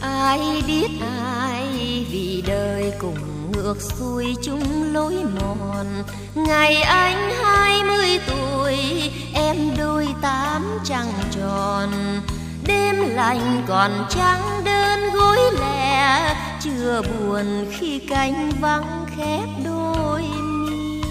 Ai biết ai vì đời cùng ngược xuôi chung lối mòn. Ngày anh 20 tuổi, em đôi 8 trăng tròn. Đêm lạnh còn trắng đơn gối lẻ, chưa buồn khi cánh vắng khép đôi mi.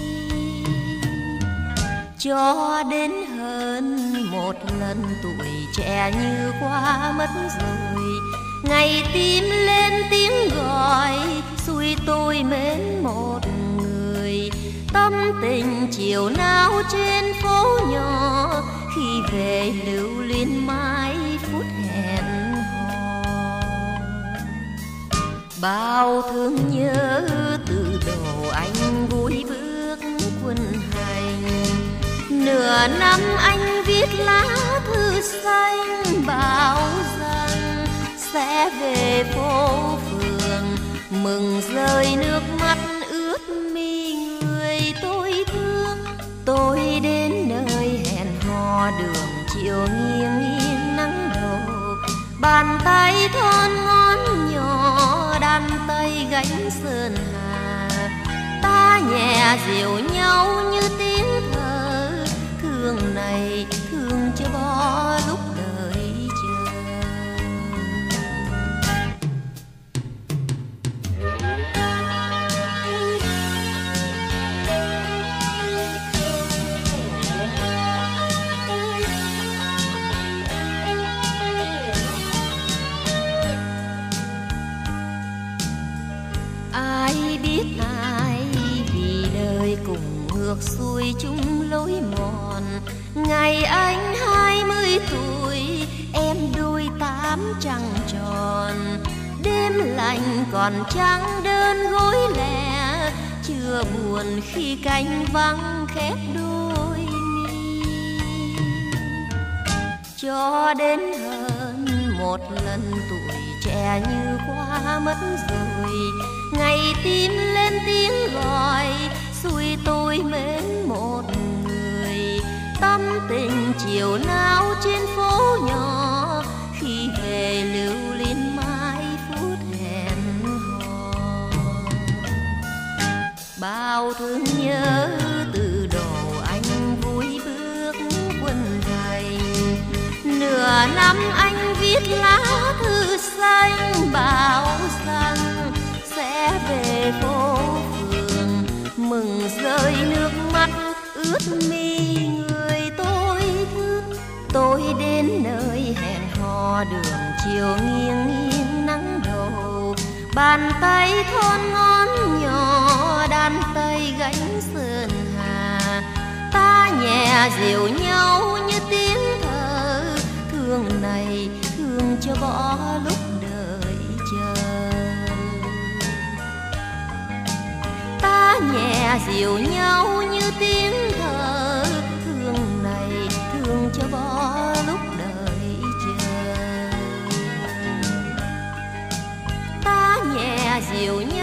Cho đến hơn một lần tuổi trẻ như qua mất rồi, ngày tim lên tiếng gọi xuôi tôi mến một người. Tâm tình chiều nào trên phố nhỏ, khi về lưu luyến mãi phút hẹn hò. Bao thương nhớ từ đầu anh vui bước quân hành. Nửa năm anh viết lá thư xanh, bảo rằng sẽ về phố phường, mừng rơi nước mắt ướt mi người tôi thương. Tôi đến nơi hẹn hò, đường chiều nghiêng nghiêng nắng đầu. Bàn tay thon ngón nhỏ, đan tay gánh sơn hà. Ta nhẹ dịu nhau như tiếng thở, thương này thương cho bỏ lúc đời chờ. Ai biết ai vì đời cùng ngược xuôi chung lối mòn. Ngày anh 20 tuổi, em đôi 8 trăng tròn. Đêm lạnh còn trắng đơn gối lẻ, chưa buồn khi cánh vắng khép đôi mi. Cho đến hơn một lần tuổi trẻ như qua mất rồi, ngày tim lên tiếng gọi xuôi tôi mến một người. Tâm tình chiều nào trên phố nhỏ, khi về lưu luyến mãi phút hẹn hò. Bao thương nhớ từ đầu anh vui bước quân hành. Nửa năm anh viết lá thư xanh, bảo rằng sẽ về phố phường, mừng rơi nước mắt ướt mi người tôi thương. Tôi đến nơi hẹn hò, đường chiều nghiêng nghiêng nắng đầu. Bàn tay thon ngón nhỏ, đan tay gánh sơn hà. Ta nhẹ dịu nhau như tiếng thở, thương này thương cho bỏ lúc đời chờ. Ta nhẹ dịu nhau như tiếng thở, thương này thương cho bỏ lúc đời chờ. Ta nhẹ dịu nhau